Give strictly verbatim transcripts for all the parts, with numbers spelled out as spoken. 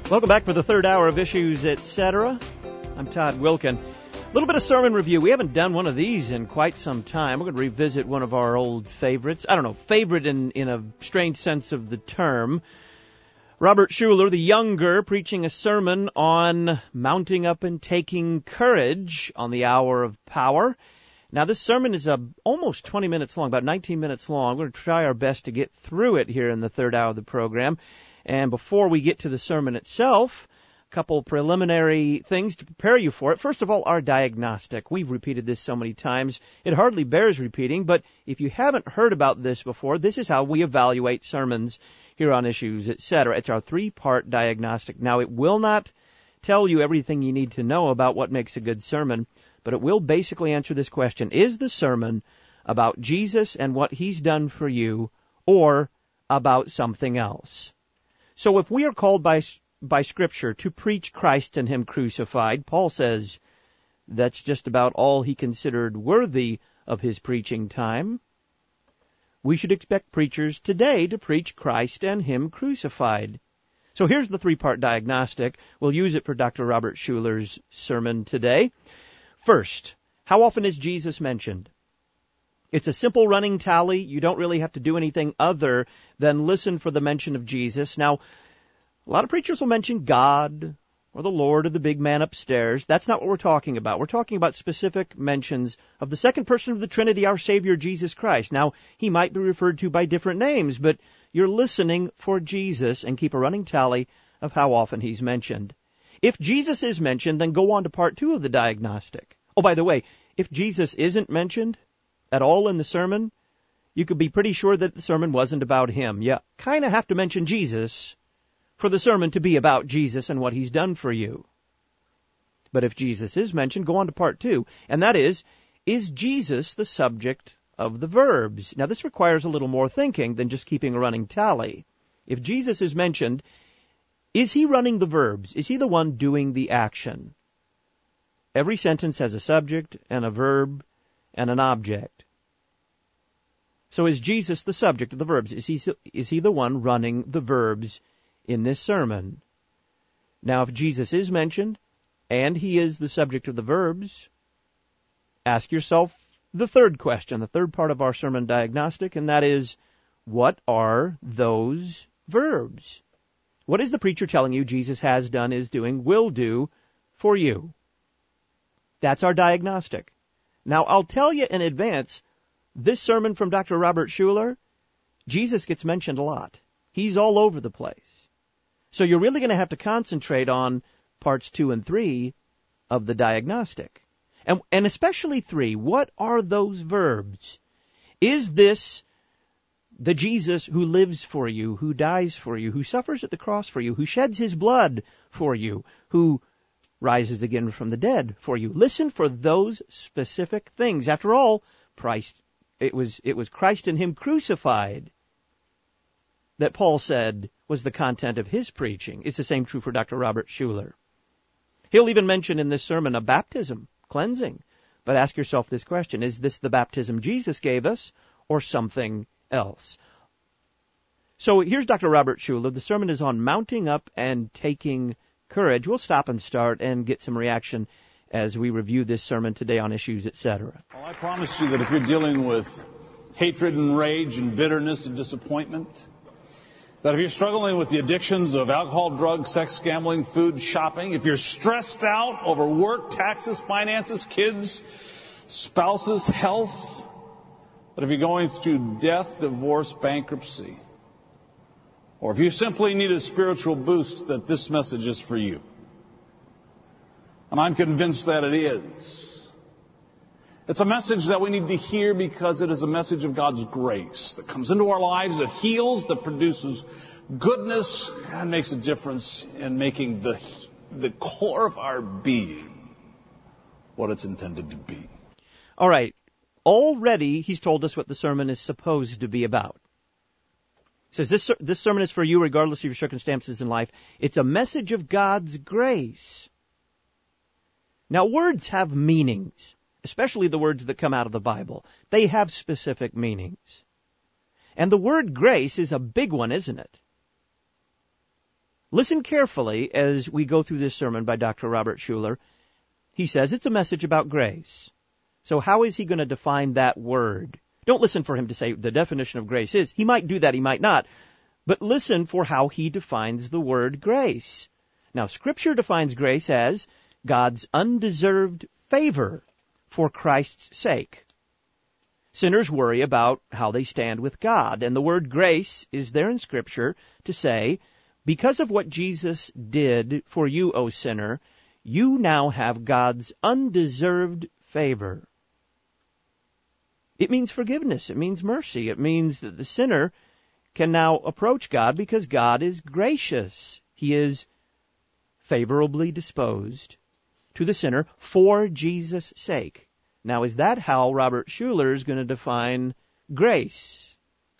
Welcome back for the third hour of Issues, et cetera. I'm Todd Wilkin. A little bit of sermon review. We haven't done one of these in quite some time. We're going to revisit one of our old favorites. I don't know, favorite in, in a strange sense of the term. Robert Schuller, the younger, preaching a sermon on mounting up and taking courage on the hour of power. Now, this sermon is uh, almost twenty minutes long, about nineteen minutes long. We're going to try our best to get through it here in the third hour of the program. And before we get to the sermon itself, a couple preliminary things to prepare you for it. First of all, our diagnostic. We've repeated this so many times, it hardly bears repeating, but if you haven't heard about this before, this is how we evaluate sermons here on Issues, et cetera. It's our three-part diagnostic. Now, it will not tell you everything you need to know about what makes a good sermon, but it will basically answer this question: is the sermon about Jesus and what He's done for you, or about something else? So if we are called by by Scripture to preach Christ and Him crucified, Paul says that's just about all he considered worthy of his preaching time. We should expect preachers today to preach Christ and Him crucified. So here's the three-part diagnostic. We'll use it for Doctor Robert Schuller's sermon today. First, how often is Jesus mentioned? It's a simple running tally. You don't really have to do anything other than listen for the mention of Jesus. Now, a lot of preachers will mention God or the Lord or the big man upstairs. That's not what we're talking about. We're talking about specific mentions of the second person of the Trinity, our Savior, Jesus Christ. Now, He might be referred to by different names, but you're listening for Jesus and keep a running tally of how often He's mentioned. If Jesus is mentioned, then go on to part two of the diagnostic. Oh, by the way, if Jesus isn't mentioned at all in the sermon, you could be pretty sure that the sermon wasn't about Him. You kind of have to mention Jesus for the sermon to be about Jesus and what He's done for you. But if Jesus is mentioned, go on to part two, and that is, is Jesus the subject of the verbs? Now, this requires a little more thinking than just keeping a running tally. If Jesus is mentioned, is He running the verbs? Is He the one doing the action? Every sentence has a subject and a verb and an object. So is Jesus the subject of the verbs? Is he, is he the one running the verbs in this sermon? Now, if Jesus is mentioned, and He is the subject of the verbs, ask yourself the third question, the third part of our sermon diagnostic, and that is, what are those verbs? What is the preacher telling you Jesus has done, is doing, will do for you? That's our diagnostic. Now, I'll tell you in advance, this sermon from Doctor Robert Schuller, Jesus gets mentioned a lot. He's all over the place. So you're really going to have to concentrate on parts two and three of the diagnostic. And, and especially three, what are those verbs? Is this the Jesus who lives for you, who dies for you, who suffers at the cross for you, who sheds His blood for you, who rises again from the dead for you? Listen for those specific things. After all, Christ, it was, it was Christ and Him crucified that Paul said was the content of his preaching. It's the same true for Doctor Robert Schuller. He'll even mention in this sermon a baptism, cleansing. But ask yourself this question: is this the baptism Jesus gave us, or something else? So here's Doctor Robert Schuller. The sermon is on mounting up and taking courage. We'll stop and start and get some reaction as we review this sermon today on Issues, et cetera. Well, I promise you that if you're dealing with hatred and rage and bitterness and disappointment, that if you're struggling with the addictions of alcohol, drugs, sex, gambling, food, shopping, if you're stressed out over work, taxes, finances, kids, spouses, health, that if you're going through death, divorce, bankruptcy, or if you simply need a spiritual boost, that this message is for you. And I'm convinced that it is. It's a message that we need to hear because it is a message of God's grace that comes into our lives, that heals, that produces goodness, and makes a difference in making the, the core of our being what it's intended to be. All right. Already, he's told us what the sermon is supposed to be about. He says this, this sermon is for you regardless of your circumstances in life. It's a message of God's grace. Now, words have meanings, especially the words that come out of the Bible. They have specific meanings. And the word grace is a big one, isn't it? Listen carefully as we go through this sermon by Doctor Robert Schuller. He says it's a message about grace. So how is he going to define that word? Don't listen for him to say the definition of grace is. He might do that, he might not. But listen for how he defines the word grace. Now, Scripture defines grace as God's undeserved favor for Christ's sake. Sinners worry about how they stand with God, and the word grace is there in Scripture to say, because of what Jesus did for you, O sinner, you now have God's undeserved favor. It means forgiveness. It means mercy. It means that the sinner can now approach God because God is gracious. He is favorably disposed to the sinner for Jesus' sake. Now, is that how Robert Schuller is going to define grace?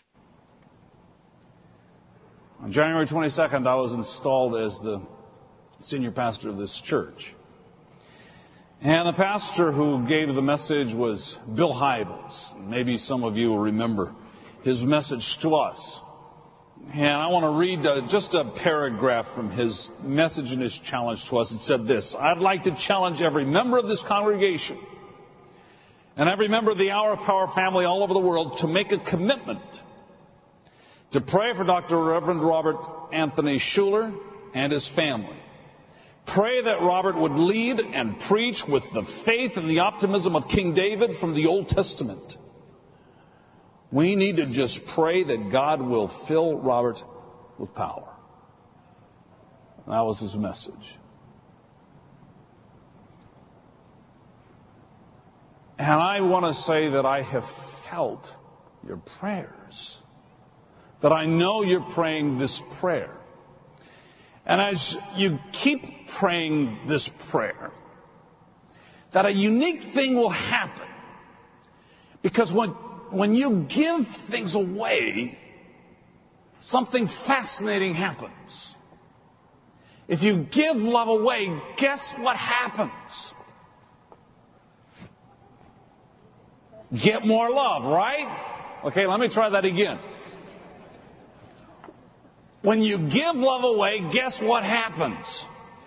On January twenty-second, I was installed as the senior pastor of this church. And the pastor who gave the message was Bill Hybels. Maybe some of you will remember his message to us. And I want to read uh, just a paragraph from his message and his challenge to us. It said this: I'd like to challenge every member of this congregation and every member of the Hour of Power family all over the world to make a commitment to pray for Doctor Reverend Robert Anthony Schuller and his family. Pray that Robert would lead and preach with the faith and the optimism of King David from the Old Testament. We need to just pray that God will fill Robert with power. That was his message. And I want to say that I have felt your prayers. That I know you're praying this prayer. And as you keep praying this prayer, that a unique thing will happen. Because when, when you give things away, something fascinating happens. If you give love away, guess what happens? Get more love, right? Okay, let me try that again. When you give love away, guess what happens?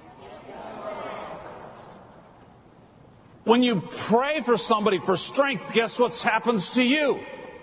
When you pray for somebody for strength, guess what happens to you?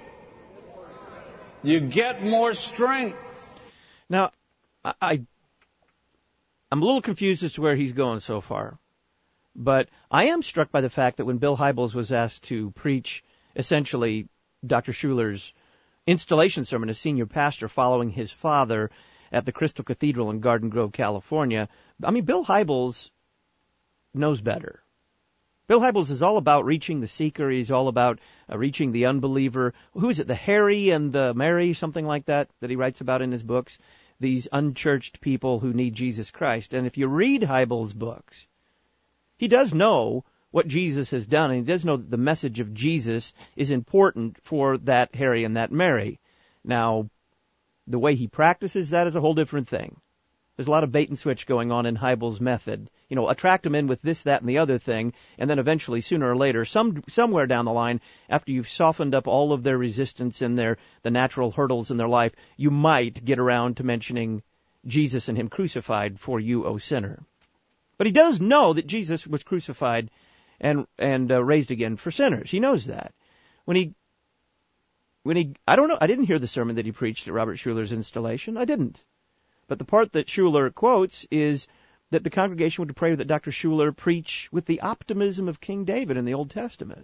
You get more strength. Now, I, I'm a little confused as to where he's going so far. But I am struck by the fact that when Bill Hybels was asked to preach essentially Doctor Schuller's installation sermon as senior pastor following his father at the Crystal Cathedral in Garden Grove, California, I mean, Bill Hybels knows better. Bill Hybels is all about reaching the seeker. He's all about uh, reaching the unbeliever. Who is it, the Harry and the Mary, something like that, that he writes about in his books? These unchurched people who need Jesus Christ. And if you read Hybels' books, he does know what Jesus has done, and he does know that the message of Jesus is important for that Harry and that Mary. Now, the way he practices that is a whole different thing. There's a lot of bait and switch going on in Hybels' method. You know, attract them in with this, that, and the other thing, and then eventually, sooner or later, some somewhere down the line, after you've softened up all of their resistance and their the natural hurdles in their life, you might get around to mentioning Jesus and him crucified for you, O sinner. But he does know that Jesus was crucified and and uh, raised again for sinners. He knows that. When he, when he, I don't know, I didn't hear the sermon that he preached at Robert Schuller's installation. I didn't. But the part that Schuller quotes is that the congregation would pray that Doctor Schuller preach with the optimism of King David in the Old Testament.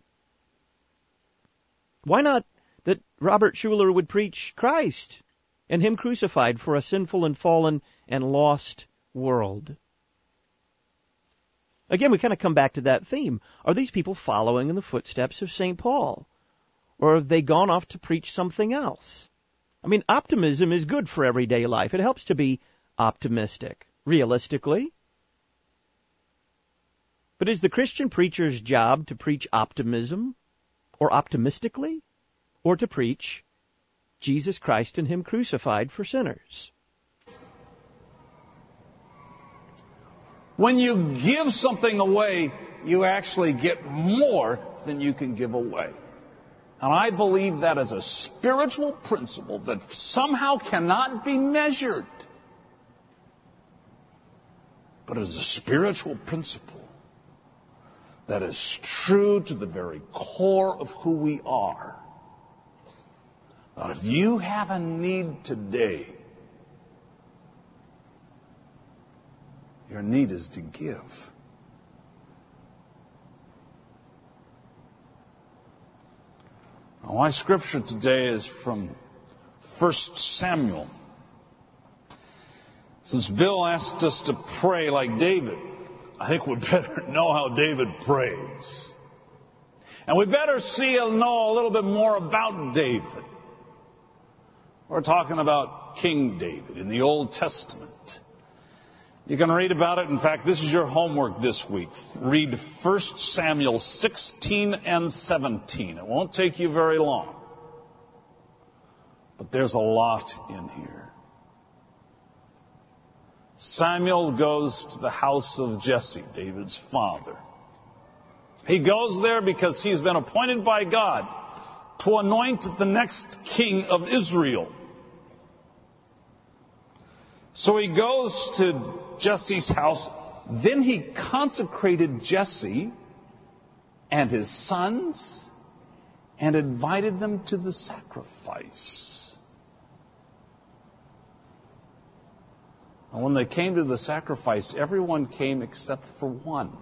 Why not that Robert Schuller would preach Christ and him crucified for a sinful and fallen and lost world? Again, we kind of come back to that theme. Are these people following in the footsteps of Saint Paul? Or have they gone off to preach something else? I mean, optimism is good for everyday life. It helps to be optimistic, realistically. But is the Christian preacher's job to preach optimism, or optimistically, or to preach Jesus Christ and him crucified for sinners? When you give something away, you actually get more than you can give away. And I believe that is a spiritual principle that somehow cannot be measured. but as a spiritual principle that is true to the very core of who we are. Now, if you have a need today, your need is to give. Now, my scripture today is from First Samuel. Since Bill asked us to pray like David, I think we better know how David prays. And we better see and know a little bit more about David. We're talking about King David in the Old Testament. You can read about it. In fact, this is your homework this week. Read First Samuel sixteen and seventeen. It won't take you very long. But there's a lot in here. Samuel goes to the house of Jesse, David's father. He goes there because he's been appointed by God to anoint the next king of Israel. So he goes to Jesse's house. Then he consecrated Jesse and his sons and invited them to the sacrifice. And when they came to the sacrifice, everyone came except for one.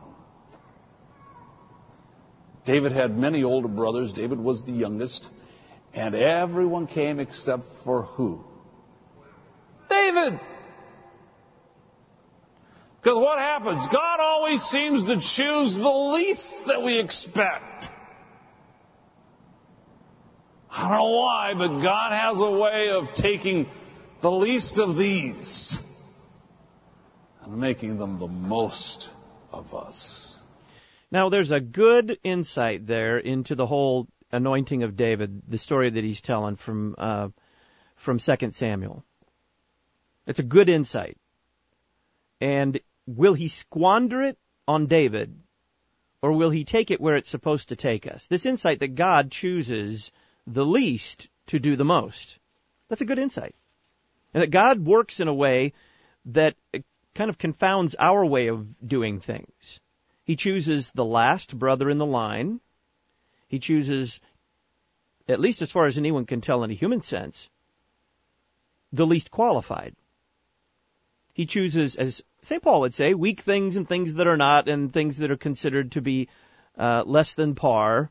David had many older brothers. David was the youngest. And everyone came except for who? David! Because what happens? God always seems to choose the least that we expect. I don't know why, but God has a way of taking the least of these and making them the most of us. Now, there's a good insight there into the whole anointing of David, the story that he's telling from uh, from Second Samuel. It's a good insight. And will he squander it on David, or will he take it where it's supposed to take us? This insight that God chooses the least to do the most. That's a good insight. And that God works in a way that kind of confounds our way of doing things. He chooses the last brother in the line. He chooses, at least as far as anyone can tell in a human sense, the least qualified. He chooses, as Saint Paul would say, weak things and things that are not, and things that are considered to be uh, less than par.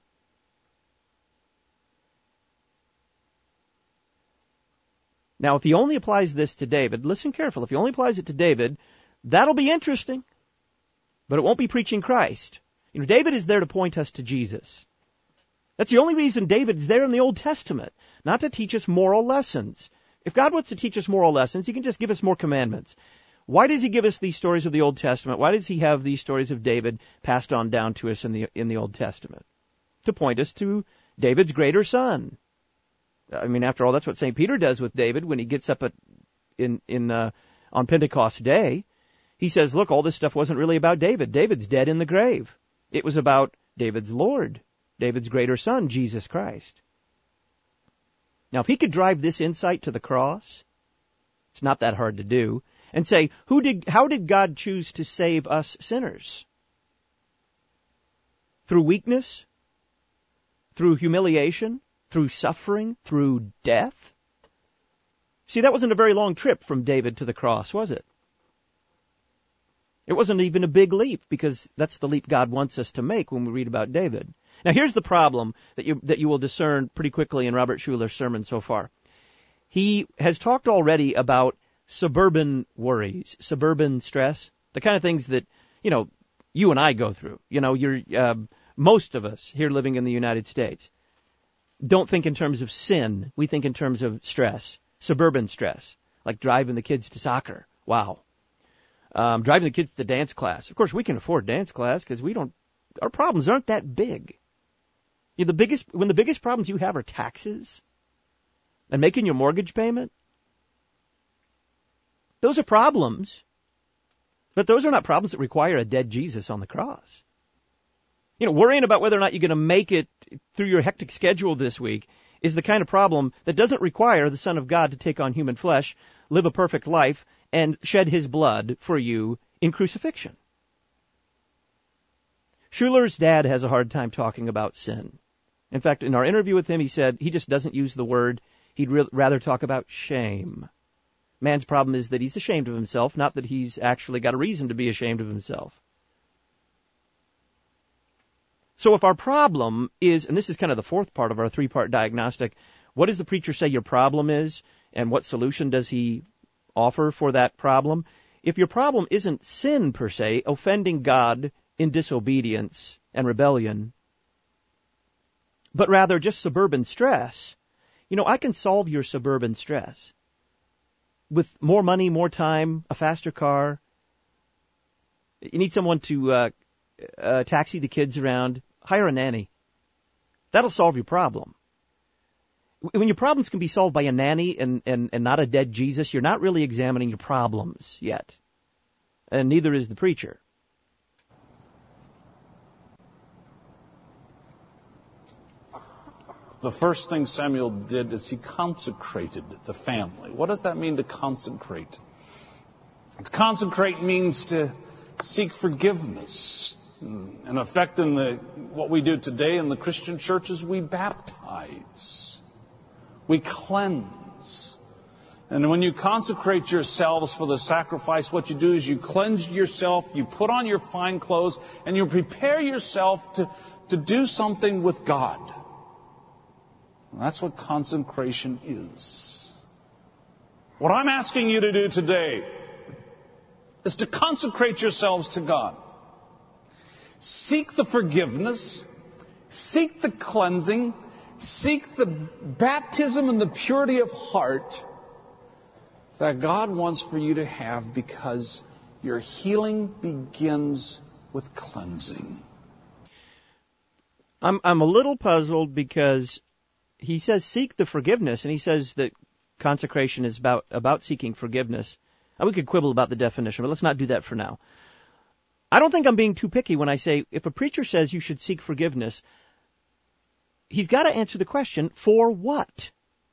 Now, if he only applies this to David, listen carefully, if he only applies it to David, that'll be interesting, but it won't be preaching Christ. You know, David is there to point us to Jesus. That's the only reason David's there in the Old Testament, not to teach us moral lessons. If God wants to teach us moral lessons, he can just give us more commandments. Why does he give us these stories of the Old Testament? Why does he have these stories of David passed on down to us in the in the Old Testament? To point us to David's greater son. I mean, after all, that's what Saint Peter does with David when he gets up at, in in uh, on Pentecost Day. He says, look, all this stuff wasn't really about David. David's dead in the grave. It was about David's Lord, David's greater son, Jesus Christ. Now, if he could drive this insight to the cross, it's not that hard to do, and say, who did, how did God choose to save us sinners? Through weakness? Through humiliation? Through suffering? Through death? See, that wasn't a very long trip from David to the cross, was it? It wasn't even a big leap, because that's the leap God wants us to make when we read about David. Now, here's the problem that you that you will discern pretty quickly in Robert Schuller's sermon so far. He has talked already about suburban worries, suburban stress, the kind of things that, you know, you and I go through. You know, you're uh, most of us here living in the United States don't think in terms of sin. We think in terms of stress, suburban stress, like driving the kids to soccer. Wow. Um, driving the kids to dance class. Of course, we can afford dance class because we don't, our problems aren't that big. You know, the biggest, when the biggest problems you have are taxes and making your mortgage payment, those are problems, but those are not problems that require a dead Jesus on the cross. You know, worrying about whether or not you're going to make it through your hectic schedule this week is the kind of problem that doesn't require the Son of God to take on human flesh, live a perfect life, and shed his blood for you in crucifixion. Schuler's dad has a hard time talking about sin. In fact, in our interview with him, he said he just doesn't use the word. He'd re- rather talk about shame. Man's problem is that he's ashamed of himself, not that he's actually got a reason to be ashamed of himself. So if our problem is, and this is kind of the fourth part of our three-part diagnostic, what does the preacher say your problem is, and what solution does he offer for that problem? If your problem isn't sin per se, offending God in disobedience and rebellion, but rather just suburban stress, you know, I can solve your suburban stress with more money, more time, a faster car. You need someone to uh, uh, taxi the kids around. Hire a nanny. That'll solve your problem. When your problems can be solved by a nanny and, and, and not a dead Jesus, you're not really examining your problems yet. And neither is the preacher. The first thing Samuel did is he consecrated the family. What does that mean to consecrate? To consecrate means to seek forgiveness. In effect, in the, what we do today in the Christian churches, we baptize. We cleanse. And when you consecrate yourselves for the sacrifice, what you do is you cleanse yourself, you put on your fine clothes, and you prepare yourself to, to do something with God. And that's what consecration is. What I'm asking you to do today is to consecrate yourselves to God. Seek the forgiveness, seek the cleansing, seek the baptism and the purity of heart that God wants for you to have, because your healing begins with cleansing. I'm I'm a little puzzled because he says seek the forgiveness, and he says that consecration is about, about seeking forgiveness. And we could quibble about the definition, but let's not do that for now. I don't think I'm being too picky when I say if a preacher says you should seek forgiveness, he's got to answer the question, for what?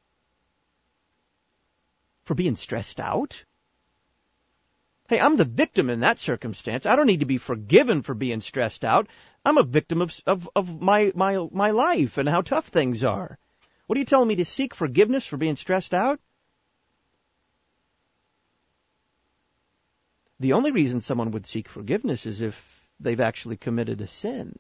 For being stressed out? Hey, I'm the victim in that circumstance. I don't need to be forgiven for being stressed out. I'm a victim of of, of my, my, my life and how tough things are. What are you telling me, to seek forgiveness for being stressed out? The only reason someone would seek forgiveness is if they've actually committed a sin.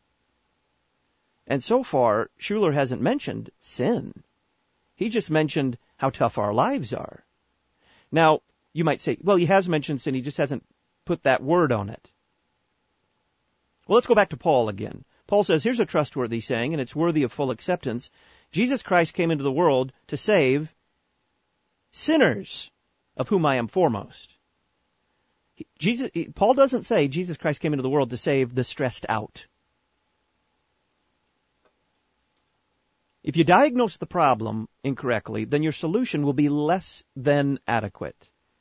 And so far, Schuler hasn't mentioned sin. He just mentioned how tough our lives are. Now, you might say, well, he has mentioned sin, he just hasn't put that word on it. Well, let's go back to Paul again. Paul says, here's a trustworthy saying, and it's worthy of full acceptance. Jesus Christ came into the world to save sinners, of whom I am foremost. Jesus, Paul doesn't say Jesus Christ came into the world to save the stressed out. If you diagnose the problem incorrectly, then your solution will be less than adequate.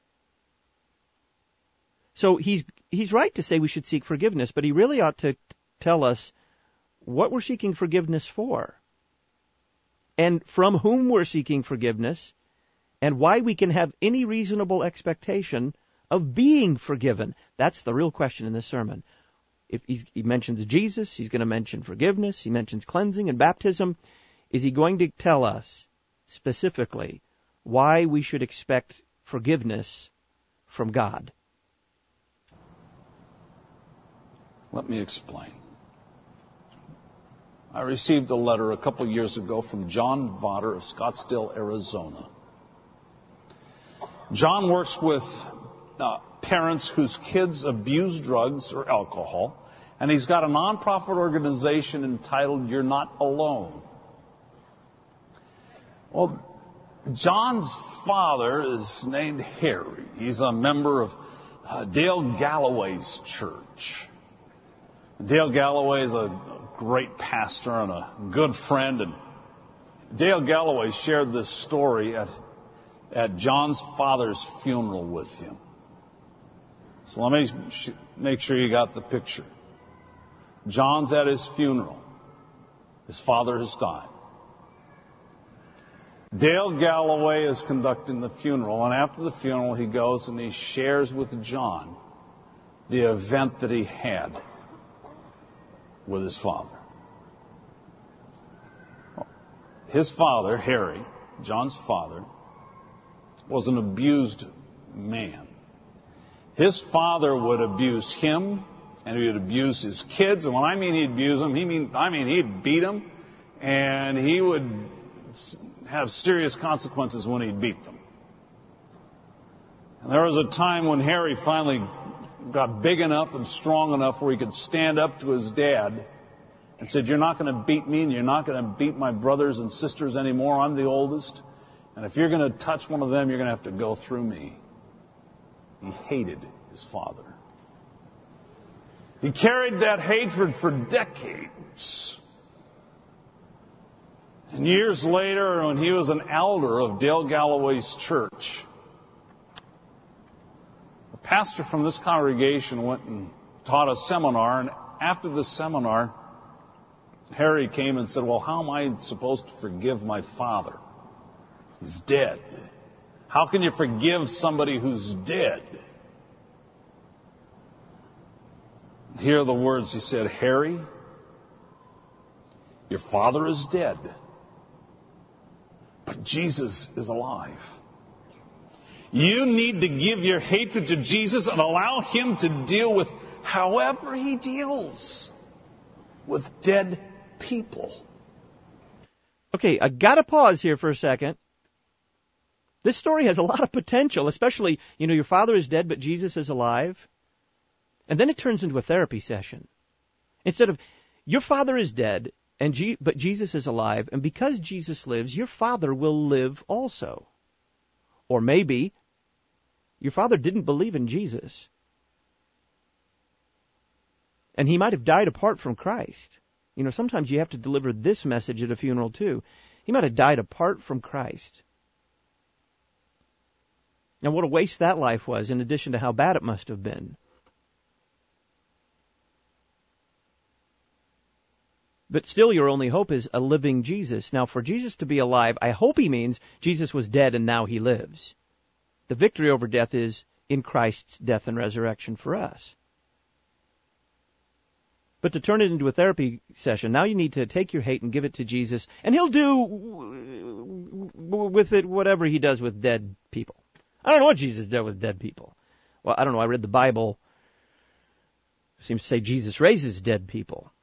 So he's he's right to say we should seek forgiveness, but he really ought to tell us what we're seeking forgiveness for, and from whom we're seeking forgiveness, and why we can have any reasonable expectation of being forgiven. That's the real question in this sermon. If he's, he mentions Jesus, he's going to mention forgiveness, he mentions cleansing and baptism. Is he going to tell us specifically why we should expect forgiveness from God? Let me explain. I received a letter a couple years ago from John Votter of Scottsdale, Arizona. John works with uh, parents whose kids abuse drugs or alcohol, and he's got a nonprofit organization entitled You're Not Alone. Well, John's father is named Harry. He's a member of uh, Dale Galloway's church. Dale Galloway is a great pastor and a good friend, and Dale Galloway shared this story at at John's father's funeral with him. So let me sh- make sure you got the picture. John's at his funeral. His father has died. Dale Galloway is conducting the funeral, and after the funeral he goes and he shares with John the event that he had with his father. His father, Harry, John's father, was an abused man. His father would abuse him, and he would abuse his kids. And when I mean he'd abuse them, he mean I mean he'd beat them, and he would have serious consequences when he'd beat them. And there was a time when Harry finally got big enough and strong enough where he could stand up to his dad and said, "You're not going to beat me, and you're not going to beat my brothers and sisters anymore. I'm the oldest. And if you're going to touch one of them, you're going to have to go through me." He hated his father. He carried that hatred for decades. And years later, when he was an elder of Dale Galloway's church, a pastor from this congregation went and taught a seminar, and after the seminar, Harry came and said, "Well, how am I supposed to forgive my father? He's dead. How can you forgive somebody who's dead?" Here are the words he said, "Harry, your father is dead, but Jesus is alive. You need to give your hatred to Jesus and allow him to deal with however he deals with dead people." Okay, I gotta pause here for a second. This story has a lot of potential, especially, you know, your father is dead, but Jesus is alive. And then it turns into a therapy session. Instead of, your father is dead, and G- but Jesus is alive, and because Jesus lives, your father will live also. Or maybe your father didn't believe in Jesus, and he might have died apart from Christ. You know, sometimes you have to deliver this message at a funeral too. He might have died apart from Christ. Now, what a waste that life was, in addition to how bad it must have been. But still, your only hope is a living Jesus. Now, for Jesus to be alive, I hope he means Jesus was dead and now he lives. The victory over death is in Christ's death and resurrection for us. But to turn it into a therapy session, now you need to take your hate and give it to Jesus, and he'll do with it whatever he does with dead people. I don't know what Jesus did with dead people. Well, I don't know. I read the Bible. It seems to say Jesus raises dead people.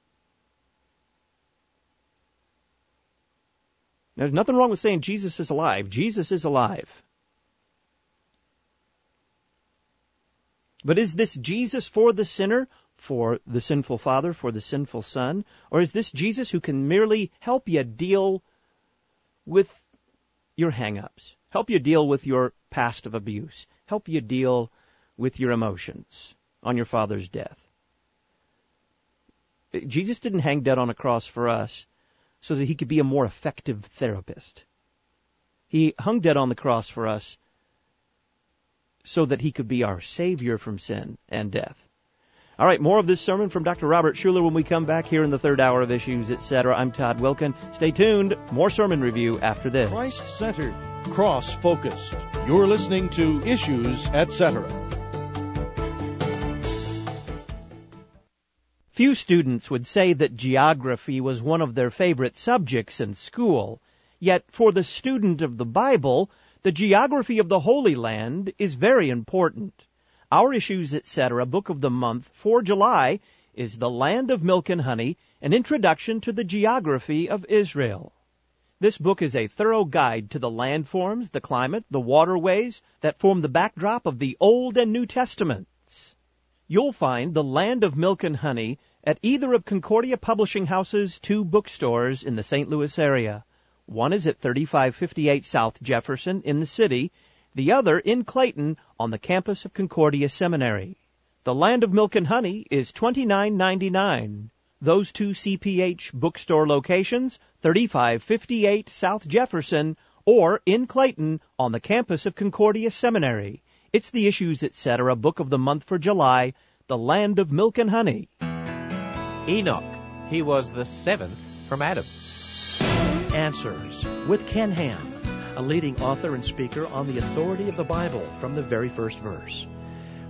There's nothing wrong with saying Jesus is alive. Jesus is alive. But is this Jesus for the sinner, for the sinful father, for the sinful son? Or is this Jesus who can merely help you deal with your hang-ups, help you deal with your past of abuse, help you deal with your emotions on your father's death? Jesus didn't hang dead on a cross for us so that he could be a more effective therapist. He hung dead on the cross for us so that he could be our Savior from sin and death. All right, more of this sermon from Doctor Robert Schuller when we come back here in the third hour of Issues, et cetera. I'm Todd Wilken. Stay tuned. More sermon review after this. Christ-centered, cross-focused. You're listening to Issues, et cetera. Few students would say that geography was one of their favorite subjects in school. Yet for the student of the Bible, the geography of the Holy Land is very important. Our Issues, et cetera. book of the month for July is The Land of Milk and Honey, an introduction to the geography of Israel. This book is a thorough guide to the landforms, the climate, the waterways that form the backdrop of the Old and New Testaments. You'll find The Land of Milk and Honey at either of Concordia Publishing House's two bookstores in the Saint Louis area. One is at thirty-five fifty-eight South Jefferson in the city, the other in Clayton on the campus of Concordia Seminary. The Land of Milk and Honey is twenty-nine ninety-nine. Those two C P H bookstore locations, thirty-five fifty-eight South Jefferson or in Clayton on the campus of Concordia Seminary. It's the Issues, et cetera. book of the month for July, The Land of Milk and Honey. Enoch, he was the seventh from Adam. Answers with Ken Ham, a leading author and speaker on the authority of the Bible from the very first verse.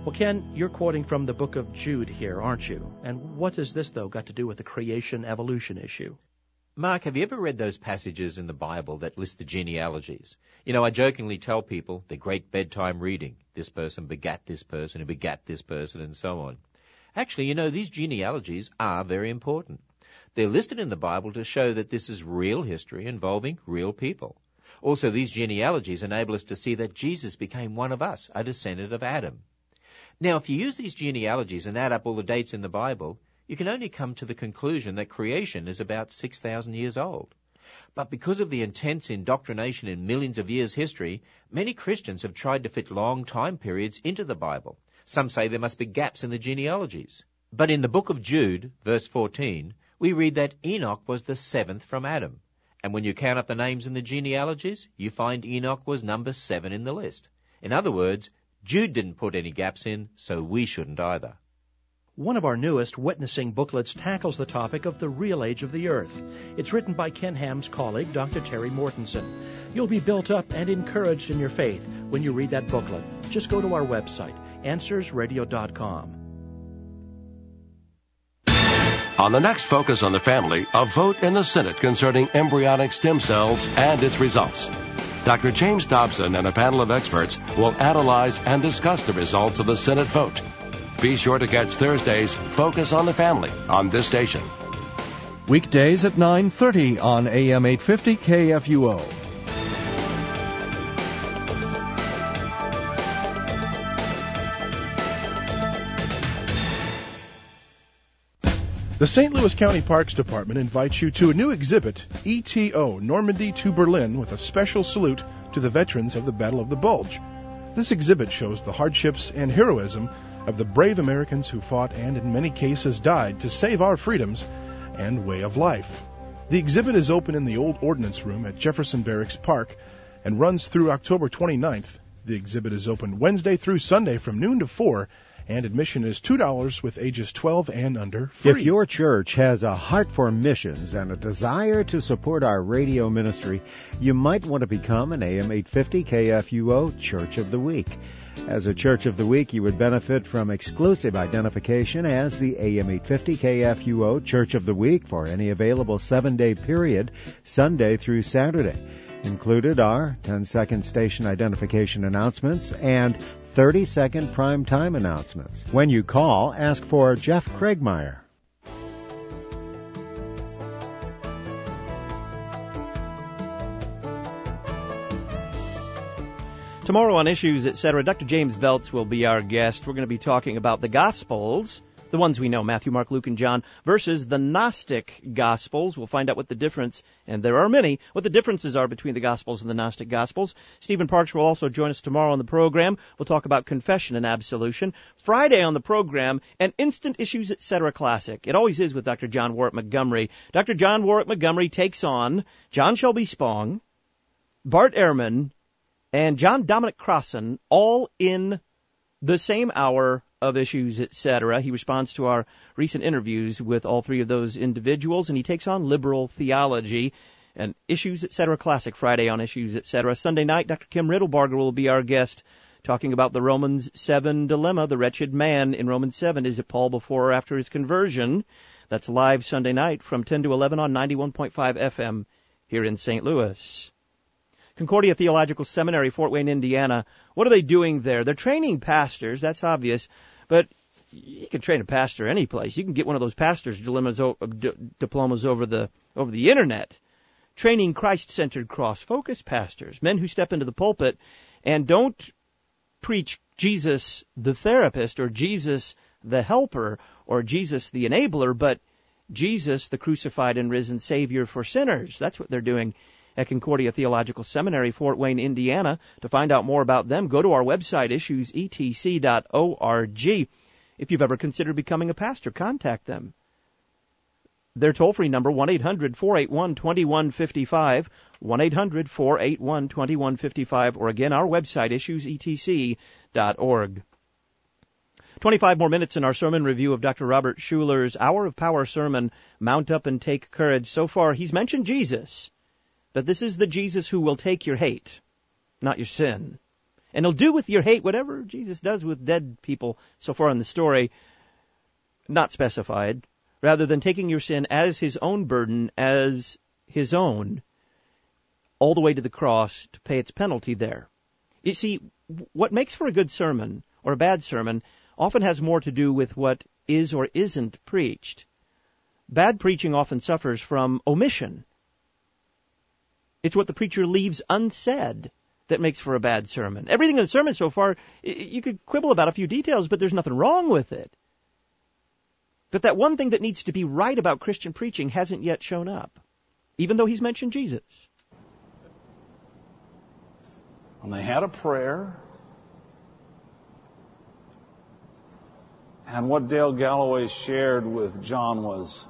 Well, Ken, you're quoting from the book of Jude here, aren't you? And what has this, though, got to do with the creation-evolution issue? Mark, have you ever read those passages in the Bible that list the genealogies? You know, I jokingly tell people they're great bedtime reading. This person begat this person who begat this person and so on. Actually, you know, these genealogies are very important. They're listed in the Bible to show that this is real history involving real people. Also, these genealogies enable us to see that Jesus became one of us, a descendant of Adam. Now, if you use these genealogies and add up all the dates in the Bible, you can only come to the conclusion that creation is about six thousand years old. But because of the intense indoctrination in millions of years' history, many Christians have tried to fit long time periods into the Bible. Some say there must be gaps in the genealogies. But in the book of Jude, verse fourteen, we read that Enoch was the seventh from Adam. And when you count up the names in the genealogies, you find Enoch was number seven in the list. In other words, Jude didn't put any gaps in, so we shouldn't either. One of our newest witnessing booklets tackles the topic of the real age of the earth. It's written by Ken Ham's colleague, Doctor Terry Mortensen. You'll be built up and encouraged in your faith when you read that booklet. Just go to our website, answers radio dot com. On the next Focus on the Family, a vote in the Senate concerning embryonic stem cells and its results. Doctor James Dobson and a panel of experts will analyze and discuss the results of the Senate vote. Be sure to catch Thursday's Focus on the Family on this station. Weekdays at nine thirty on A M eight fifty K F U O. The Saint Louis County Parks Department invites you to a new exhibit, E T O, Normandy to Berlin, with a special salute to the veterans of the Battle of the Bulge. This exhibit shows the hardships and heroism of the brave Americans who fought and in many cases died to save our freedoms and way of life. The exhibit is open in the old ordnance room at Jefferson Barracks Park and runs through October twenty-ninth. The exhibit is open Wednesday through Sunday from noon to four, and admission is two dollars with ages twelve and under free. If your church has a heart for missions and a desire to support our radio ministry, you might want to become an A M eight fifty K F U O Church of the Week. As a Church of the Week, you would benefit from exclusive identification as the A M eight fifty K F U O Church of the Week for any available seven-day period, Sunday through Saturday. Included are ten-second station identification announcements and thirty-second prime time announcements. When you call, ask for Jeff Craigmeyer. Tomorrow on Issues, et cetera, Doctor James Veltz will be our guest. We're going to be talking about the Gospels, the ones we know, Matthew, Mark, Luke, and John, versus the Gnostic Gospels. We'll find out what the difference, and there are many, what the differences are between the Gospels and the Gnostic Gospels. Stephen Parks will also join us tomorrow on the program. We'll talk about confession and absolution. Friday on the program, an Instant Issues, et cetera classic. It always is with Doctor John Warwick Montgomery. Doctor John Warwick Montgomery takes on John Shelby Spong, Bart Ehrman, and John Dominic Crossan, all in the same hour of Issues, et cetera. He responds to our recent interviews with all three of those individuals, and he takes on liberal theology. And Issues, et cetera classic Friday on Issues, et cetera. Sunday night, Doctor Kim Riddlebarger will be our guest, talking about the Romans seven dilemma, the wretched man in Romans seven. Is it Paul before or after his conversion? That's live Sunday night from ten to eleven on ninety-one point five F M here in Saint Louis. Concordia Theological Seminary, Fort Wayne, Indiana. What are they doing there? They're training pastors, that's obvious, but you can train a pastor any place. You can get one of those pastors' dilemmas, d- diplomas over the over the internet. Training Christ-centered, cross-focused pastors, men who step into the pulpit and don't preach Jesus the therapist or Jesus the helper or Jesus the enabler, but Jesus the crucified and risen Savior for sinners. That's what they're doing at Concordia Theological Seminary, Fort Wayne, Indiana. To find out more about them, go to our website, issues e t c dot org. If you've ever considered becoming a pastor, contact them. Their toll-free number, one eight hundred four eight one two one five five, one eight hundred four eight one two one five five, or again, our website, issues e t c dot org. twenty-five more minutes in our sermon review of Doctor Robert Schuller's Hour of Power sermon, Mount Up and Take Courage. So far, he's mentioned Jesus. But this is the Jesus who will take your hate, not your sin. And he'll do with your hate whatever Jesus does with dead people so far in the story, not specified, rather than taking your sin as his own burden, as his own, all the way to the cross to pay its penalty there. You see, what makes for a good sermon or a bad sermon often has more to do with what is or isn't preached. Bad preaching often suffers from omission. It's what the preacher leaves unsaid that makes for a bad sermon. Everything in the sermon so far, you could quibble about a few details, but there's nothing wrong with it. But that one thing that needs to be right about Christian preaching hasn't yet shown up, even though he's mentioned Jesus. When they had a prayer, and what Dale Galloway shared with John was,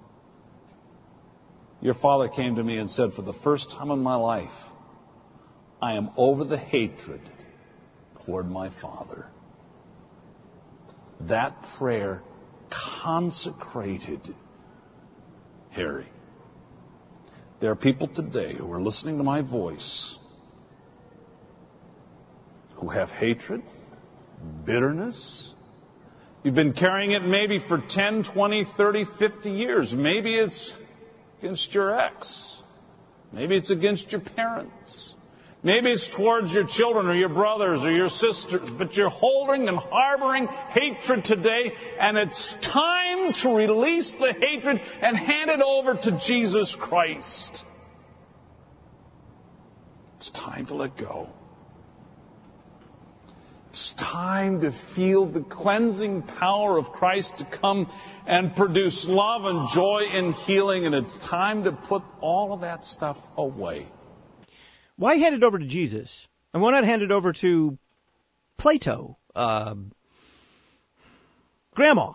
your father came to me and said, for the first time in my life, I am over the hatred toward my father. That prayer consecrated Harry. There are people today who are listening to my voice who have hatred, bitterness. You've been carrying it maybe for ten, twenty, thirty, fifty years. Maybe it's against your ex. Maybe it's against your parents. Maybe it's towards your children or your brothers or your sisters, but you're holding and harboring hatred today, and it's time to release the hatred and hand it over to Jesus Christ. It's time to let go. It's time to feel the cleansing power of Christ to come and produce love and joy and healing, and it's time to put all of that stuff away. Why hand it over to Jesus? And why not hand it over to Plato, uh, Grandma,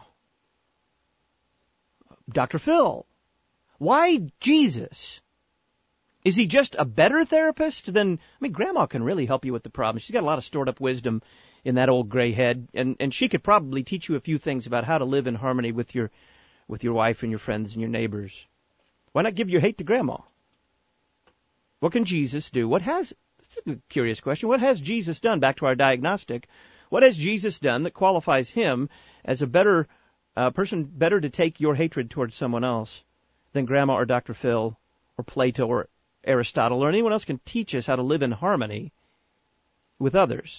Doctor Phil? Why Jesus? Is he just a better therapist than... I mean, Grandma can really help you with the problem. She's got a lot of stored up wisdom in that old gray head, and, and she could probably teach you a few things about how to live in harmony with your with your wife and your friends and your neighbors. Why not give your hate to Grandma? What can Jesus do? What has... That's a curious question. What has Jesus done? Back to our diagnostic. What has Jesus done that qualifies him as a better uh, person, better to take your hatred towards someone else than Grandma or Doctor Phil or Plato or Aristotle or anyone else can teach us how to live in harmony with others?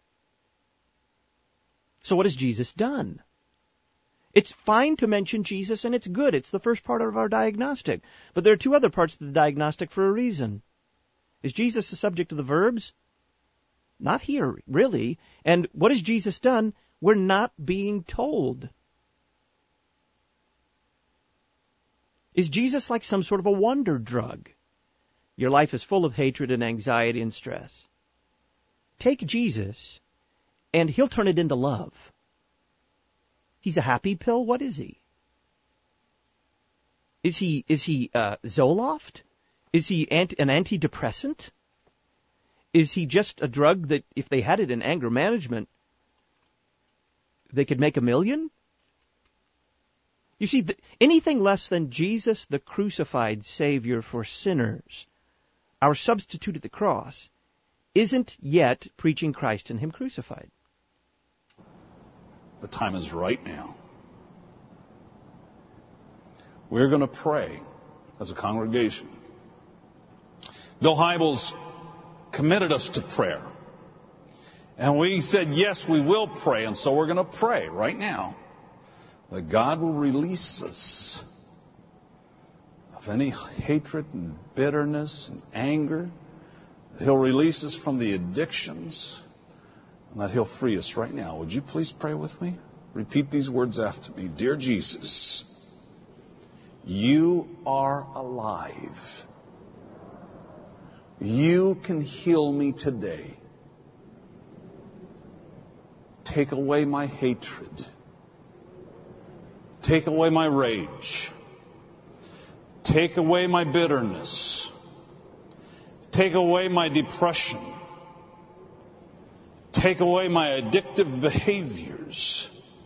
So what has Jesus done? It's fine to mention Jesus, and it's good. It's the first part of our diagnostic. But there are two other parts of the diagnostic for a reason. Is Jesus the subject of the verbs? Not here, really. And what has Jesus done? We're not being told. Is Jesus like some sort of a wonder drug? Your life is full of hatred and anxiety and stress. Take Jesus, and he'll turn it into love. He's a happy pill? What is he? Is he is he uh, Zoloft? Is he anti, an antidepressant? Is he just a drug that, if they had it in anger management, they could make a million? You see, the, anything less than Jesus, the crucified Savior for sinners, our substitute at the cross, isn't yet preaching Christ and him crucified. The time is right now. We're going to pray as a congregation. Bill Hybels committed us to prayer. And we said, yes, we will pray. And so we're going to pray right now that God will release us of any hatred and bitterness and anger. That he'll release us from the addictions. And that he'll free us right now. Would you please pray with me? Repeat these words after me. Dear Jesus, you are alive. You can heal me today. Take away my hatred. Take away my rage. Take away my bitterness. Take away my depression. Take away my addictive behaviors.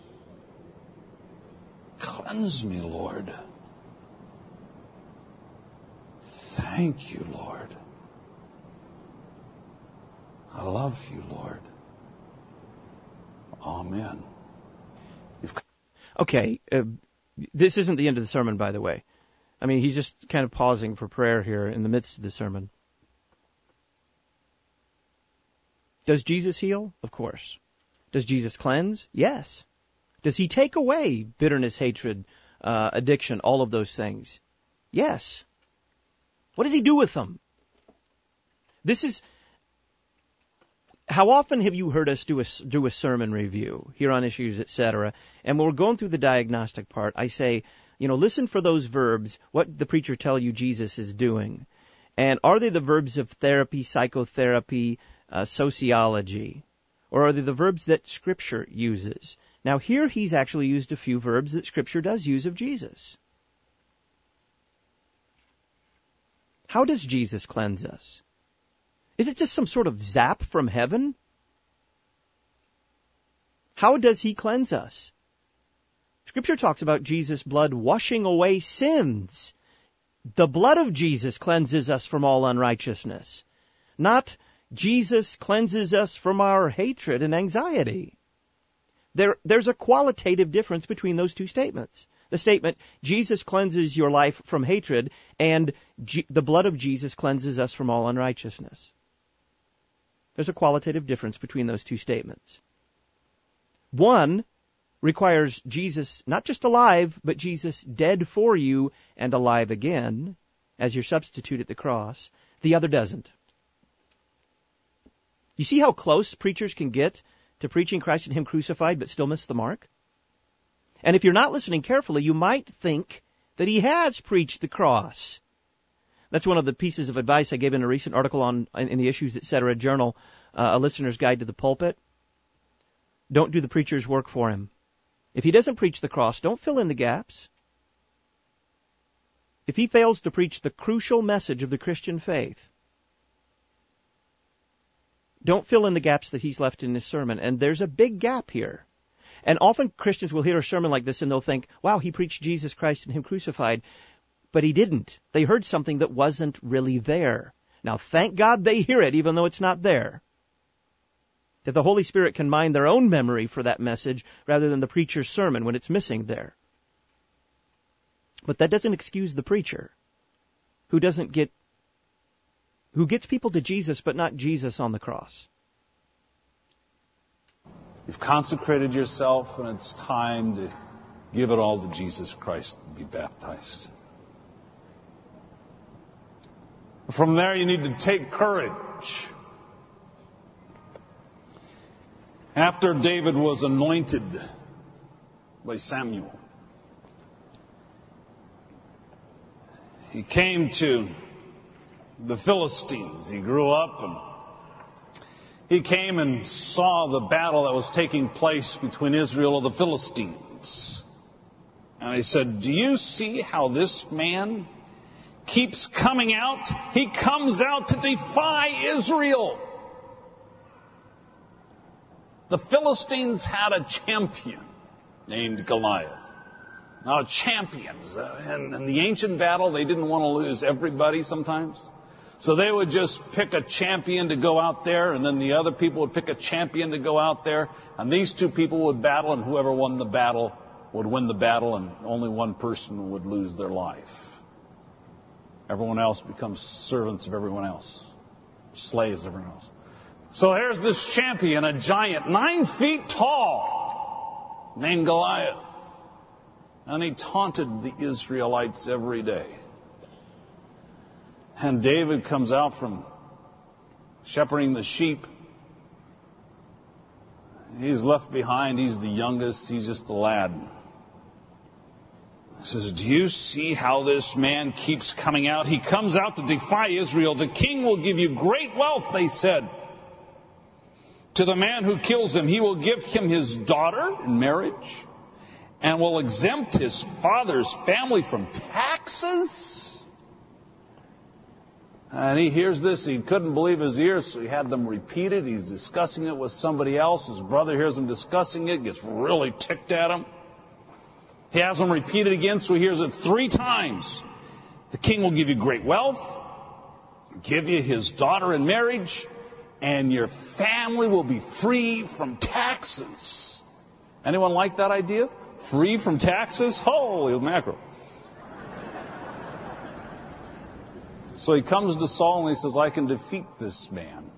Cleanse me, Lord. Thank you, Lord. I love you, Lord. Amen. You've... Okay, uh, this isn't the end of the sermon, by the way. I mean, he's just kind of pausing for prayer here in the midst of the sermon. Does Jesus heal? Of course. Does Jesus cleanse? Yes. Does he take away bitterness, hatred, uh, addiction, all of those things? Yes. What does he do with them? This is... How often have you heard us do a, do a sermon review here on Issues, et cetera? And when we're going through the diagnostic part, I say, you know, listen for those verbs, what the preacher tell you Jesus is doing. And are they the verbs of therapy, psychotherapy, uh, sociology? Or are they the verbs that Scripture uses? Now here he's actually used a few verbs that Scripture does use of Jesus. How does Jesus cleanse us? Is it just some sort of zap from heaven? How does he cleanse us? Scripture talks about Jesus' blood washing away sins. The blood of Jesus cleanses us from all unrighteousness. Not Jesus cleanses us from our hatred and anxiety. There, there's a qualitative difference between those two statements. The statement, Jesus cleanses your life from hatred, and G- the blood of Jesus cleanses us from all unrighteousness. There's a qualitative difference between those two statements. One requires Jesus not just alive, but Jesus dead for you and alive again as your substitute at the cross. The other doesn't. You see how close preachers can get to preaching Christ and Him crucified but still miss the mark? And if you're not listening carefully, you might think that he has preached the cross. That's one of the pieces of advice I gave in a recent article on in the Issues, et cetera journal, uh, A Listener's Guide to the Pulpit. Don't do the preacher's work for him. If he doesn't preach the cross, don't fill in the gaps. If he fails to preach the crucial message of the Christian faith, don't fill in the gaps that he's left in his sermon. And there's a big gap here. And often Christians will hear a sermon like this and they'll think, wow, he preached Jesus Christ and Him crucified. But he didn't. They heard something that wasn't really there. Now, thank God they hear it, even though it's not there. That the Holy Spirit can mine their own memory for that message rather than the preacher's sermon when it's missing there. But that doesn't excuse the preacher who doesn't get, who gets people to Jesus, but not Jesus on the cross. You've consecrated yourself, and it's time to give it all to Jesus Christ and be baptized. From there, you need to take courage. After David was anointed by Samuel, he came to the Philistines. He grew up and he came and saw the battle that was taking place between Israel and the Philistines. And he said, do you see how this man keeps coming out? He comes out to defy Israel. The Philistines had a champion named Goliath. Now, champions, uh, in, in the ancient battle, they didn't want to lose everybody sometimes. So they would just pick a champion to go out there, and then the other people would pick a champion to go out there, and these two people would battle, and whoever won the battle would win the battle, and only one person would lose their life. Everyone else becomes servants of everyone else, slaves of everyone else. So here's this champion, a giant, nine feet tall, named Goliath. And he taunted the Israelites every day. And David comes out from shepherding the sheep. He's left behind. He's the youngest. He's just a lad. He says, do you see how this man keeps coming out? He comes out to defy Israel. The king will give you great wealth, they said. To the man who kills him, he will give him his daughter in marriage and will exempt his father's family from taxes. And he hears this. He couldn't believe his ears, so he had them repeat it. He's discussing it with somebody else. His brother hears him discussing it, gets really ticked at him. He has them repeat it again, so he hears it three times. The king will give you great wealth, give you his daughter in marriage, and your family will be free from taxes. Anyone like that idea? Free from taxes? Holy mackerel. So he comes to Saul and he says, I can defeat this man.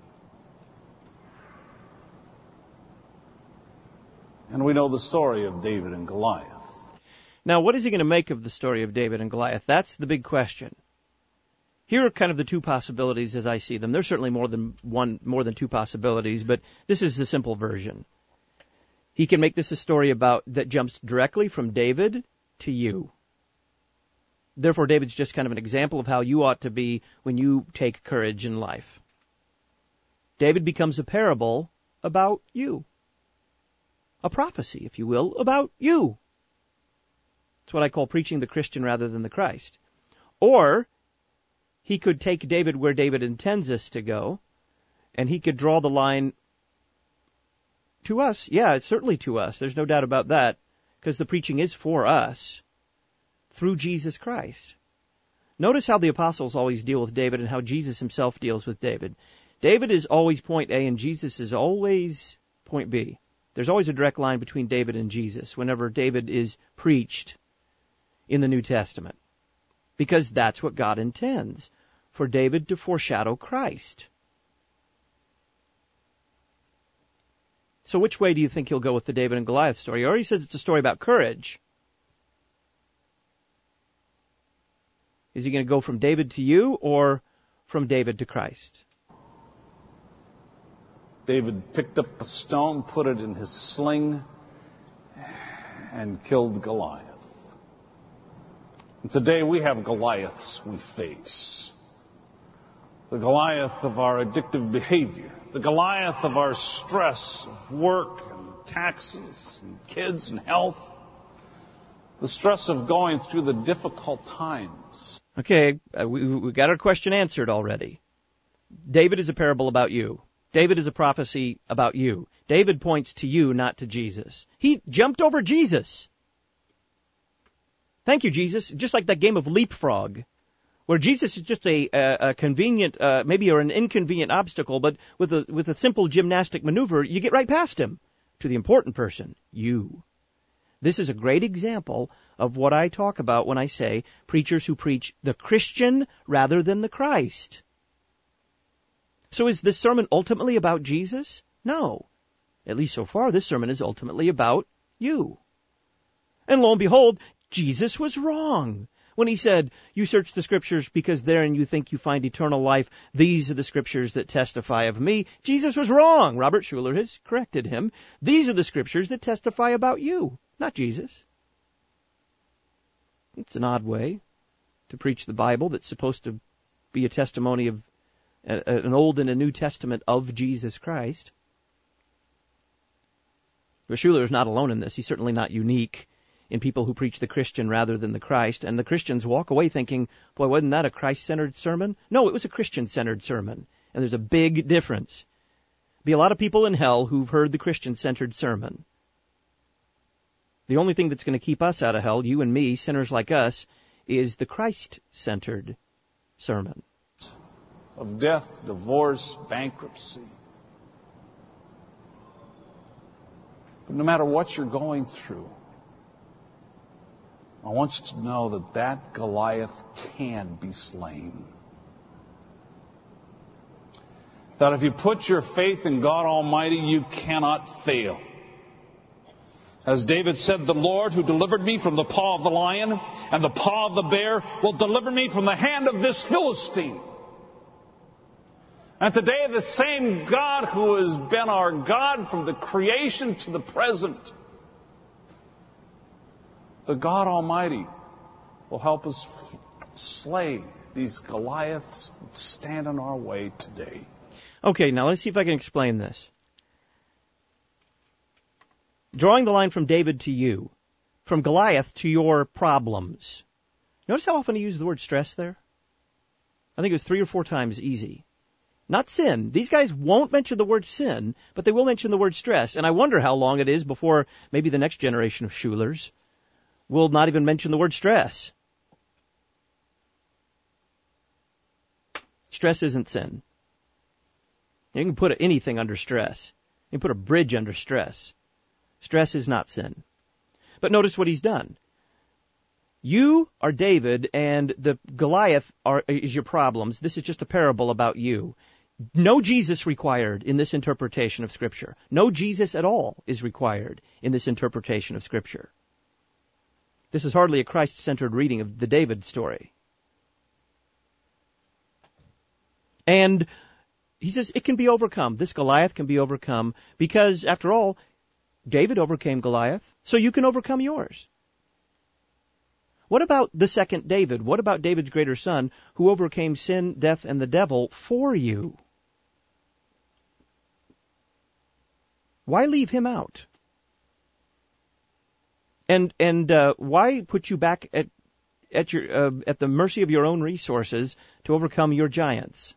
And we know the story of David and Goliath. Now, what is he going to make of the story of David and Goliath? That's the big question. Here are kind of the two possibilities as I see them. There's certainly more than one, more than two possibilities, but this is the simple version. He can make this a story about that jumps directly from David to you. Therefore, David's just kind of an example of how you ought to be when you take courage in life. David becomes a parable about you. A prophecy, if you will, about you. It's what I call preaching the Christian rather than the Christ. Or he could take David where David intends us to go, and he could draw the line to us. Yeah, it's certainly to us. There's no doubt about that, because the preaching is for us through Jesus Christ. Notice how the apostles always deal with David and how Jesus himself deals with David. David is always point A and Jesus is always point B. There's always a direct line between David and Jesus whenever David is preached in the New Testament, because that's what God intends, for David to foreshadow Christ. So which way do you think he'll go with the David and Goliath story? He already says it's a story about courage. Is he going to go from David to you or from David to Christ? David picked up a stone, put it in his sling, and killed Goliath. And today we have Goliaths we face. The Goliath of our addictive behavior. The Goliath of our stress of work and taxes and kids and health. The stress of going through the difficult times. Okay, uh, we, we got our question answered already. David is a parable about you. David is a prophecy about you. David points to you, not to Jesus. He jumped over Jesus. Thank you, Jesus. Just like that game of leapfrog, where Jesus is just a, a, a convenient, uh, maybe or an inconvenient obstacle, but with a with a simple gymnastic maneuver, you get right past him to the important person, you. This is a great example of what I talk about when I say preachers who preach the Christian rather than the Christ. So is this sermon ultimately about Jesus? No. At least so far, this sermon is ultimately about you. And lo and behold, Jesus was wrong when he said, you search the Scriptures because therein you think you find eternal life. These are the Scriptures that testify of me. Jesus was wrong. Robert Schuller has corrected him. These are the Scriptures that testify about you, not Jesus. It's an odd way to preach the Bible that's supposed to be a testimony of an Old and a New Testament of Jesus Christ. But Schuller is not alone in this. He's certainly not unique in people who preach the Christian rather than the Christ. And the Christians walk away thinking, boy, wasn't that a Christ-centered sermon? No, it was a Christian-centered sermon. And there's a big difference. Be a lot of people in hell who've heard the Christian-centered sermon. The only thing that's going to keep us out of hell, you and me, sinners like us, is the Christ-centered sermon. Of death, divorce, bankruptcy. But no matter what you're going through, I want you to know that that Goliath can be slain. That if you put your faith in God Almighty, you cannot fail. As David said, the Lord who delivered me from the paw of the lion and the paw of the bear will deliver me from the hand of this Philistine. And today, the same God who has been our God from the creation to the present, the God Almighty, will help us f- slay these Goliaths that stand in our way today. Okay, now let's see if I can explain this. Drawing the line from David to you, from Goliath to your problems. Notice how often he used the word stress there? I think it was three or four times easy. Not sin. These guys won't mention the word sin, but they will mention the word stress. And I wonder how long it is before maybe the next generation of Schulers will not even mention the word stress. Stress isn't sin. You can put anything under stress. You can put a bridge under stress. Stress is not sin. But notice what he's done. You are David, and the Goliath are, is your problems. This is just a parable about you. No Jesus required in this interpretation of Scripture. No Jesus at all is required in this interpretation of Scripture. This is hardly a Christ-centered reading of the David story. And he says it can be overcome. This Goliath can be overcome because, after all, David overcame Goliath, so you can overcome yours. What about the second David? What about David's greater son who overcame sin, death, and the devil for you? Why leave him out? And and uh, why put you back at at your uh, at the mercy of your own resources to overcome your giants?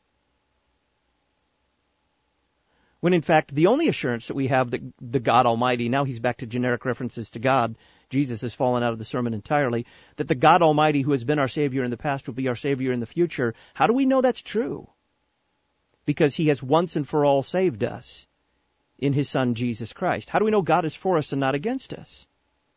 When in fact the only assurance that we have that the God Almighty, now he's back to generic references to God, Jesus has fallen out of the sermon entirely, that the God Almighty who has been our Savior in the past will be our Savior in the future. How do we know that's true? Because he has once and for all saved us in his Son Jesus Christ. How do we know God is for us and not against us?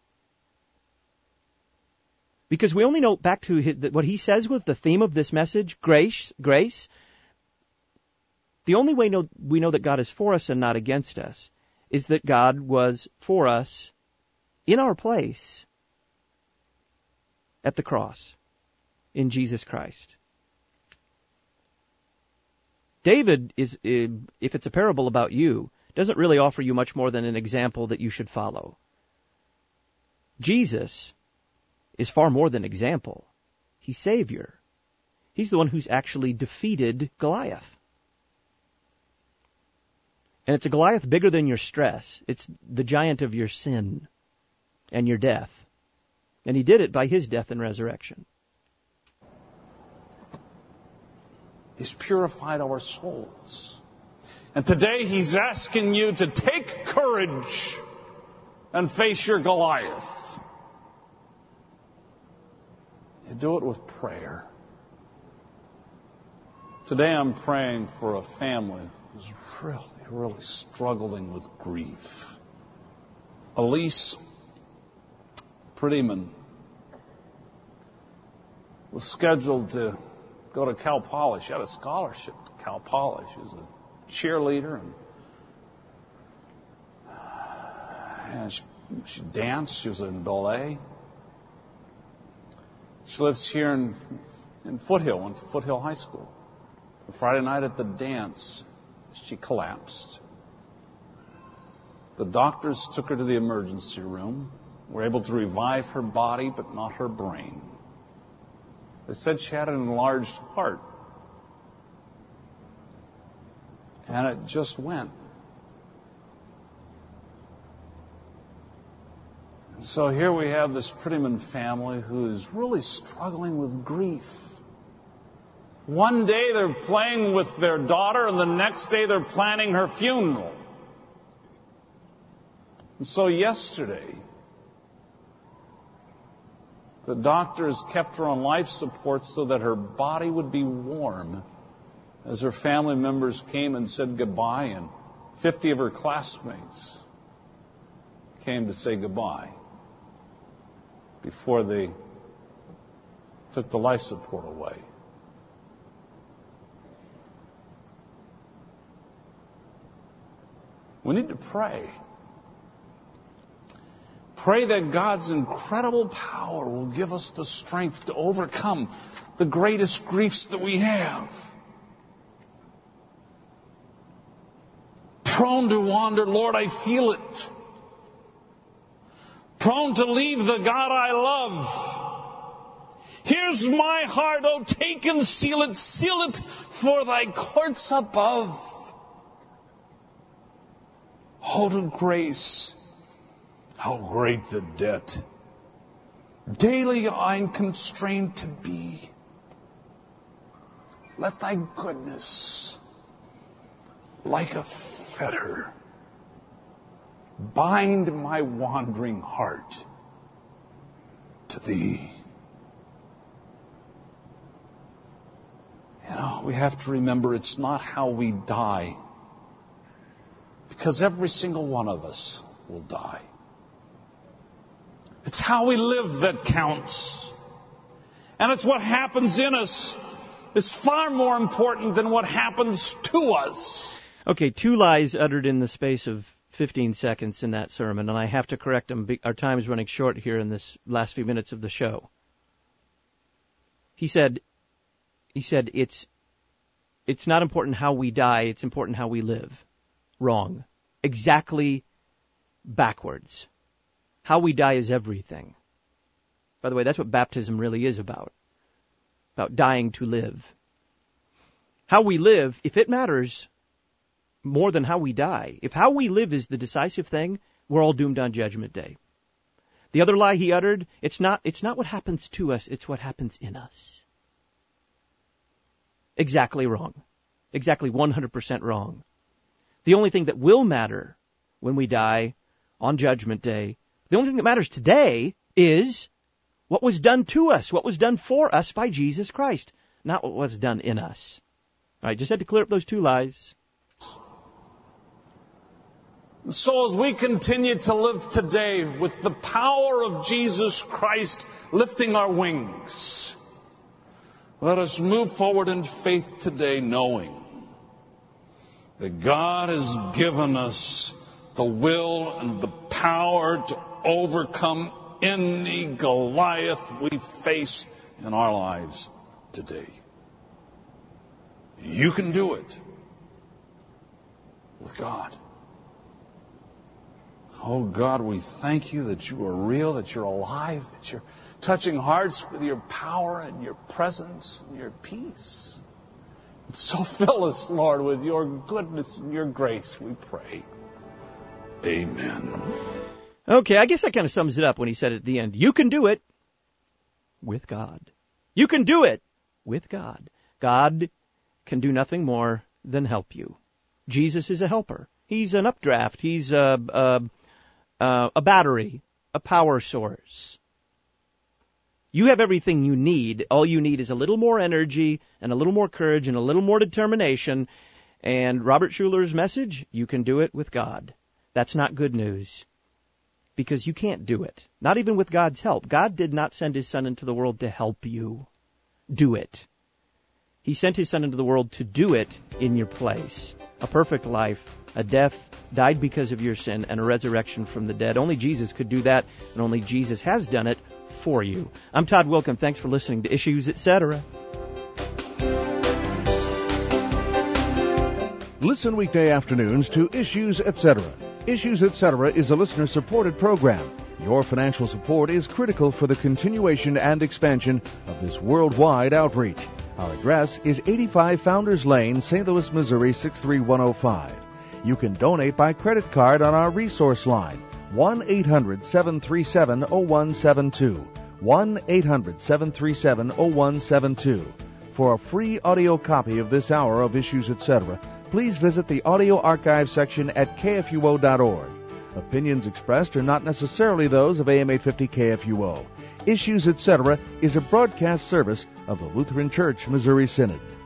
Because we only know, back to his, what he says with the theme of this message, grace, grace, the only way know, we know that God is for us and not against us is that God was for us in our place at the cross in Jesus Christ. David is, if it's a parable about you, doesn't really offer you much more than an example that you should follow. Jesus is far more than example. He's Savior. He's the one who's actually defeated Goliath. And it's a Goliath bigger than your stress. It's the giant of your sin and your death. And he did it by his death and resurrection. He's purified our souls. And today he's asking you to take courage and face your Goliath. You do it with prayer. Today I'm praying for a family who's really, really struggling with grief. Elise Prettyman was scheduled to go to Cal Poly. She had a scholarship to Cal Poly. She was a cheerleader and, and she, she danced. She was in ballet. She lives here in, in Foothill, went to Foothill High School. Friday night at the dance, she collapsed. The doctors took her to the emergency room, were able to revive her body, but not her brain. They said she had an enlarged heart. And it just went. And so here we have this Prettyman family who is really struggling with grief. One day they're playing with their daughter, and the next day they're planning her funeral. And so yesterday, the doctors kept her on life support so that her body would be warm as her family members came and said goodbye, and fifty of her classmates came to say goodbye before they took the life support away. We need to pray. Pray that God's incredible power will give us the strength to overcome the greatest griefs that we have. Prone to wander, Lord, I feel it. Prone to leave the God I love. Here's my heart, oh, take and seal it, seal it for thy courts above. Oh, to grace, how great the debt. Daily I'm constrained to be. Let thy goodness, like a fetter, bind my wandering heart to thee. You know, we have to remember it's not how we die, because every single one of us will die. It's how we live that counts. And it's what happens in us is far more important than what happens to us. Okay, two lies uttered in the space of fifteen seconds in that sermon, and I have to correct them. Our time is running short here in this last few minutes of the show. He said, he said, it's, it's not important how we die, it's important how we live. Wrong. Exactly backwards. How we die is everything. By the way, that's what baptism really is about. About dying to live. How we live, if it matters more than how we die, if how we live is the decisive thing, we're all doomed on Judgment Day. The other lie he uttered, it's not, it's not what happens to us, it's what happens in us. Exactly wrong. Exactly one hundred percent wrong. The only thing that will matter when we die on Judgment Day, the only thing that matters today is what was done to us, what was done for us by Jesus Christ, not what was done in us. All right, just had to clear up those two lies. So as we continue to live today with the power of Jesus Christ lifting our wings, let us move forward in faith today, knowing that God has given us the will and the power to overcome any Goliath we face in our lives today. You can do it with God. Oh God, we thank you that you are real, that you're alive, that you're touching hearts with your power and your presence and your peace. And so fill us, Lord, with your goodness and your grace, we pray. Amen. Okay, I guess that kind of sums it up when he said at the end, you can do it with God. You can do it with God. God can do nothing more than help you. Jesus is a helper. He's an updraft. He's a, a, a, a battery, a power source. You have everything you need. All you need is a little more energy and a little more courage and a little more determination. And Robert Schuller's message, you can do it with God. That's not good news, because you can't do it, not even with God's help. God did not send his Son into the world to help you do it. He sent his Son into the world to do it in your place. A perfect life, a death, died because of your sin, and a resurrection from the dead. Only Jesus could do that, and only Jesus has done it for you. I'm Todd Wilken. Thanks for listening to Issues, et cetera. Listen weekday afternoons to Issues, et cetera. Issues, et cetera is a listener-supported program. Your financial support is critical for the continuation and expansion of this worldwide outreach. Our address is eighty-five Founders Lane, Saint Louis, Missouri, six three one oh five. You can donate by credit card on our resource line, one eight hundred seven three seven oh one seven two, one eight hundred seven three seven oh one seven two. For a free audio copy of this hour of Issues, et cetera, please visit the audio archive section at K F U O dot org. Opinions expressed are not necessarily those of A M eight fifty K F U O. Issues, et cetera is a broadcast service of the Lutheran Church Missouri Synod.